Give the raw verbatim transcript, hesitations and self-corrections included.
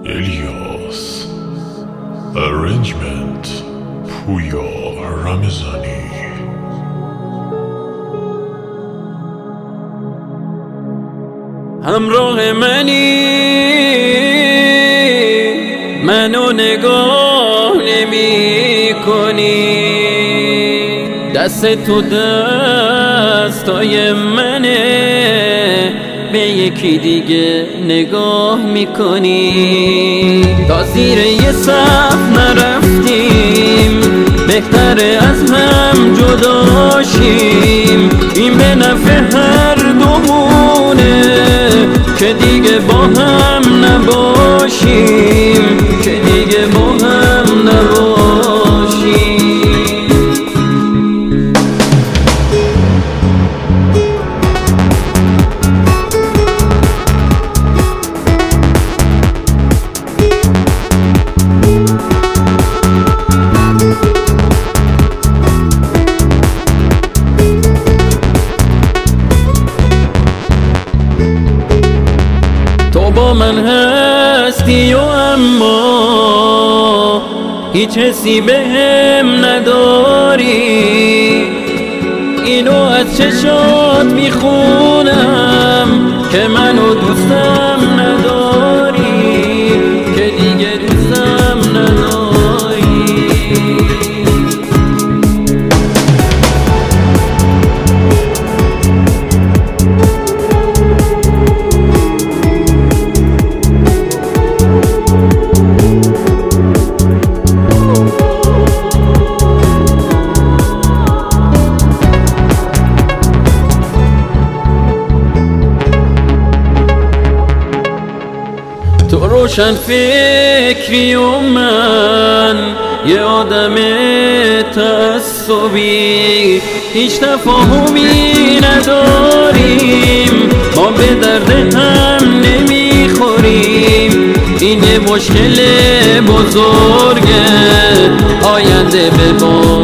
الیاس. Arrangement پویا رمضانی. همراه منی، منو نگاه نمی کنی، دست تو دستای منه، به یکی دیگه نگاه میکنی. تا زیر یه صف نرفتیم، بهتره از هم جدا شیم. این به نفع هر دومونه که دیگه با هم نباشیم، که دیگه با هم نباشیم. تو با من هستی و اما هیچ حسی بهم نداری. اینو از چشات میخونم که منو دوستم نداری، که دیگه دوستم نداری. تو روشن فکری و من یه آدم تعصبی، هیچ تفاهمی نداریم، ما به درد هم نمیخوریم. این یه مشکل بزرگه، آینده به